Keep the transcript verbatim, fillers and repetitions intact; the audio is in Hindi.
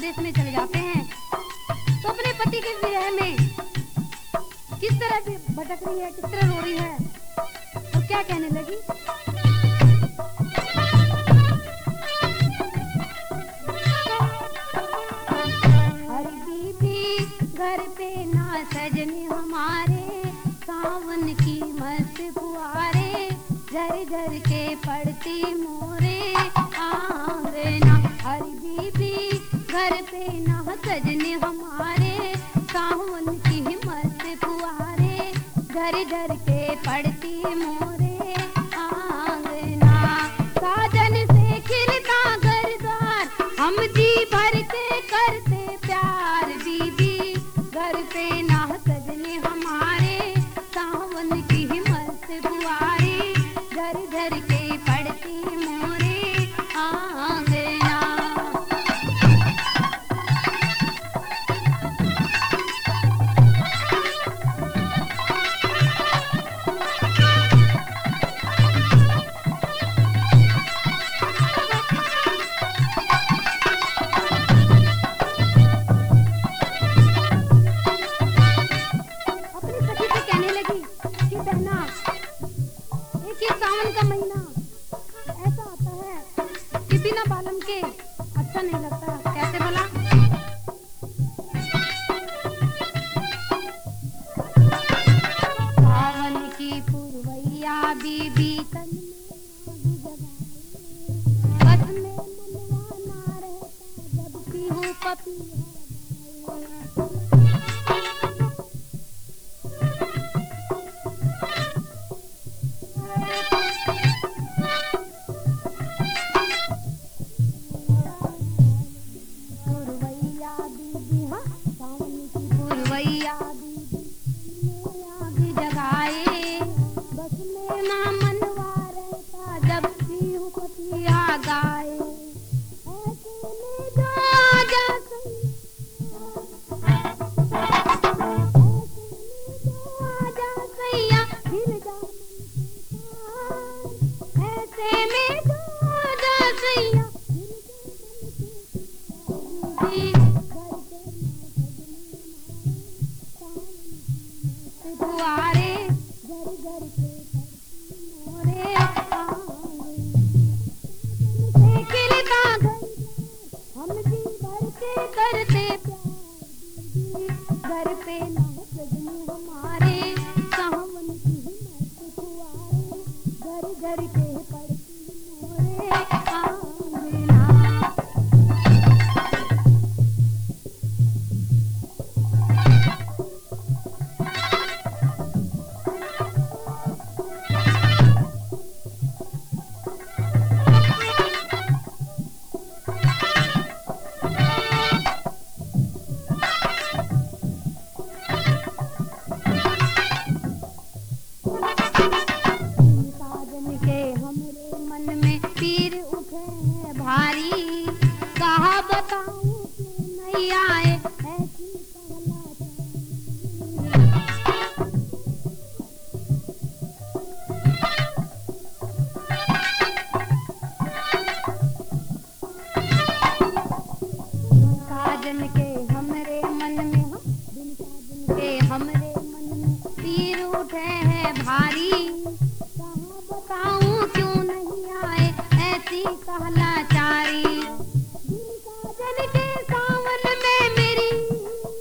परदेश में चले जाते हैं तो अपने पति के विरह में किस तरह से भटक रही है, किस तरह रो रही है और क्या कहने लगी। हरी बीबी घर पे ना सजने हमारे, सावन की मस्त फुहारे झर झर के पड़ती मोरे आंगना। हरी बीबी घर पे ना सजने हमारे, सावन की मस्त फुहारे झर झर के पड़ती मोरे आंगना। साजन से खिलता घर द्वार, हम जी भर के करते प्यार। बीबी घर पे ना सजने हमारे, सावन की मस्त फुहारे झर झर के पड़ती मोरे आंगना। सावन का महीना ऐसा आता है कि बिना बालम के अच्छा नहीं लगता। कैसे बोला? सावन की पुरवैया बीबी तन में बस में मनवा ना रहता, जब पीहूं पपिया जगाए बस में ना मनवा रहता, जब पीहूं पपिया गाए। ऐसे में जो आजा सैया, हिल जा ऐसे में जो आजा सैया, दुआरे घर घर के मोरे आंगन खिलता घर, हम जी भर के करते प्यार। घर पे ना सजने हमारे, सावन की मस्त फुहारे घर घर के पड़ती मोरे आंगना। भारी कहा बताऊं क्यों नहीं आए ऐसी साजन के हमरे मन में, बिन साजन के हमरे मन में तीर उठे हैं भारी। कहा बताऊं क्यों नहीं आए ऐसी कहला